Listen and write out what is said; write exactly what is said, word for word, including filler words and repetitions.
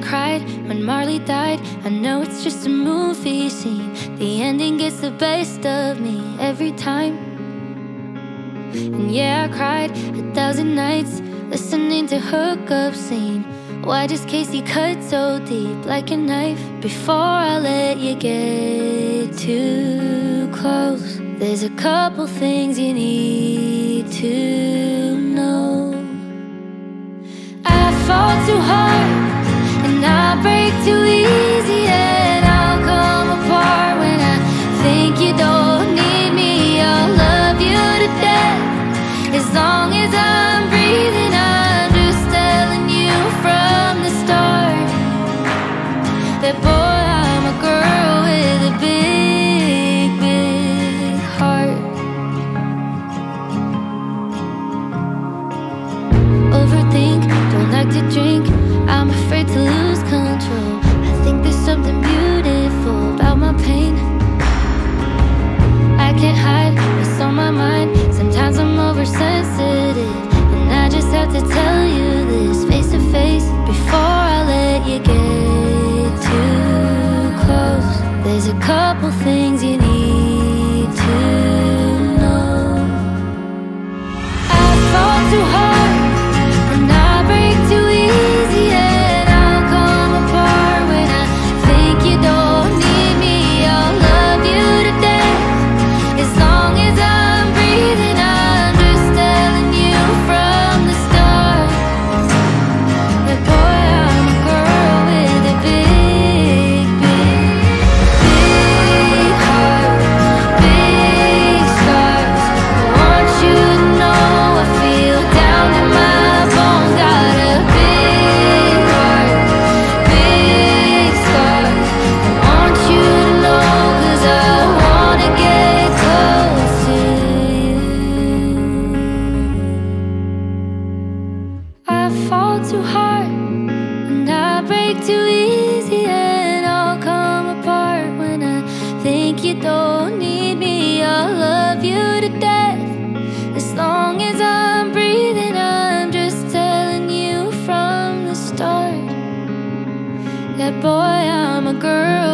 cried when Marley died. I know it's just a movie scene. The ending gets the best of me every time. And yeah, I cried a thousand nights listening to hookup scene. Why does Casey cut so deep like a knife? Before I let you get too close, there's a couple things you need to know. I fall too hard and I break too easy, and I'll come apart when I think you don't need me. I'll love you to death as long as I'm breathing. I'm just telling you from the start that, boy, I'm a girl with a big, big heart. Overthink, don't like to drink, I'm afraid to lose control. I think there's something beautiful about my pain. I can't hide what's on my mind. Sometimes I'm oversensitive, and I just have to tell you this face to face before I let you get too close. There's a couple things you need to know. I fall too hard and I break too easy, and I'll come apart when I think you don't need me. I'll love you to death as long as I'm breathing. I'm just telling you from the start that, boy, I'm a girl with a big, big, big heart, big scars. I want you to know I feel down in my bones. Got a big heart, big scars. I want you to know, 'cause I wanna get close to you. I fall too hard and I break too easy, and I'll come apart when I think you don't need me. I'll love you to death as long as I'm breathing. I'm just telling you from the start that, boy, I'm a girl